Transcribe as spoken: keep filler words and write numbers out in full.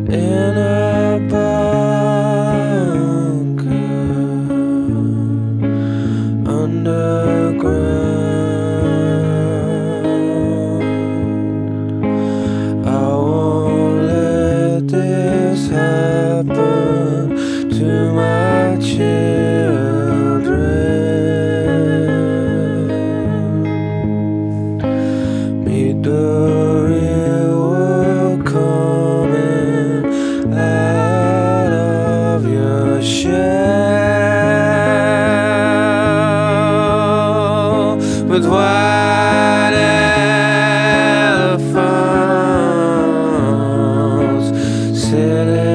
in a bunker underground. I won't let this happen to my children. Meet the real world coming out of your shell with white elephants sitting